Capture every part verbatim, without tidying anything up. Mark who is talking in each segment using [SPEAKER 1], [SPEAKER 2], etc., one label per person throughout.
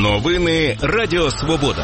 [SPEAKER 1] Новини Радіо Свобода.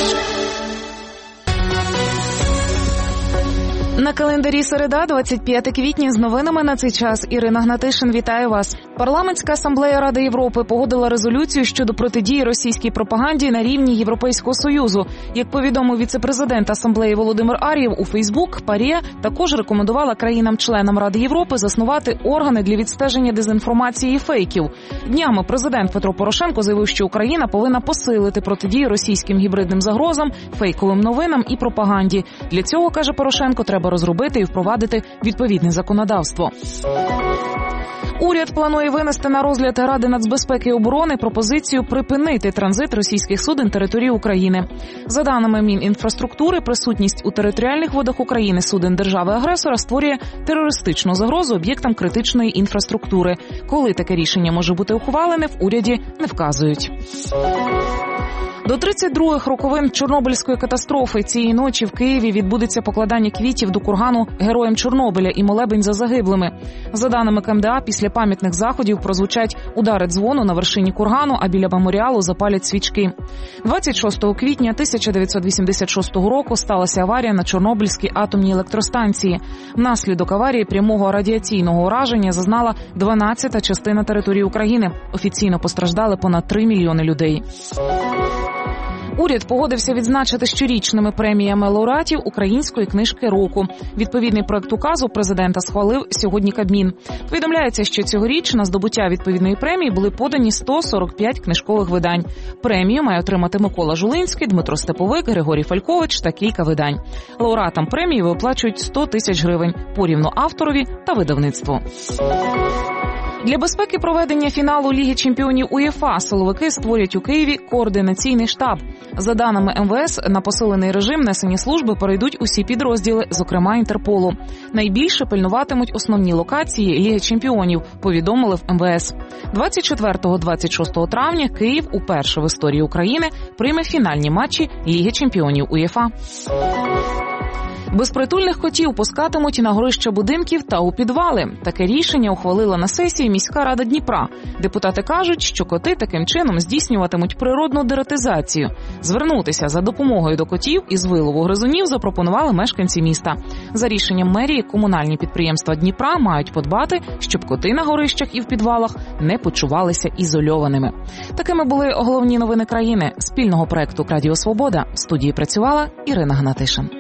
[SPEAKER 2] На календарі середа, двадцять п'яте квітня, з новинами на цей час. Ірина Гнатишин, вітаю вас. Парламентська асамблея Ради Європи погодила резолюцію щодо протидії російській пропаганді на рівні Європейського Союзу. Як повідомив віце-президент асамблеї Володимир Ар'єв, у Фейсбук ПАРЄ також рекомендувала країнам-членам Ради Європи заснувати органи для відстеження дезінформації і фейків. Днями президент Петро Порошенко заявив, що Україна повинна посилити протидію російським гібридним загрозам, фейковим новинам і пропаганді. Для цього, каже Порошенко, треба розробити і впровадити відповідне законодавство. Уряд планує винести на розгляд Ради нацбезпеки і оборони пропозицію припинити транзит російських суден території України. За даними Мінінфраструктури, присутність у територіальних водах України суден держави-агресора створює терористичну загрозу об'єктам критичної інфраструктури. Коли таке рішення може бути ухвалене, в уряді не вказують. До тридцять других роковин Чорнобильської катастрофи цієї ночі в Києві відбудеться покладання квітів до кургану Героям Чорнобиля і молебень за загиблими. За даними КМДА, після пам'ятних заходів прозвучать удари дзвону на вершині кургану, а біля меморіалу запалять свічки. двадцять шостого квітня тисяча дев'ятсот вісімдесят шостого року сталася аварія на Чорнобильській атомній електростанції. Внаслідок аварії прямого радіаційного ураження зазнала дванадцята частина території України. Офіційно постраждали понад три мільйони людей. Уряд погодився відзначити щорічними преміями лауреатів української книжки року. Відповідний проект указу президента схвалив сьогодні Кабмін. Повідомляється, що цьогоріч на здобуття відповідної премії були подані сто сорок п'ять книжкових видань. Премію має отримати Микола Жулинський, Дмитро Степовик, Григорій Фалькович та кілька видань. Лауреатам премії виплачують сто тисяч гривень, порівну авторові та видавництву. Для безпеки проведення фіналу Ліги чемпіонів УЄФА силовики створять у Києві координаційний штаб. За даними МВС, на посилений режим несення служби перейдуть усі підрозділи, зокрема Інтерполу. Найбільше пильнуватимуть основні локації Ліги чемпіонів, повідомили в МВС. двадцять четвертого - двадцять шостого травня Київ уперше в історії України прийме фінальні матчі Ліги чемпіонів УЄФА. Безпритульних котів пускатимуть на горища будинків та у підвали. Таке рішення ухвалила на сесії міська рада Дніпра. Депутати кажуть, що коти таким чином здійснюватимуть природну дератизацію. Звернутися за допомогою до котів із вилову гризунів запропонували мешканці міста. За рішенням мерії, комунальні підприємства Дніпра мають подбати, щоб коти на горищах і в підвалах не почувалися ізольованими. Такими були головні новини країни. Спільного проекту «Радіо Свобода». В студії працювала Ірина Гнатишин.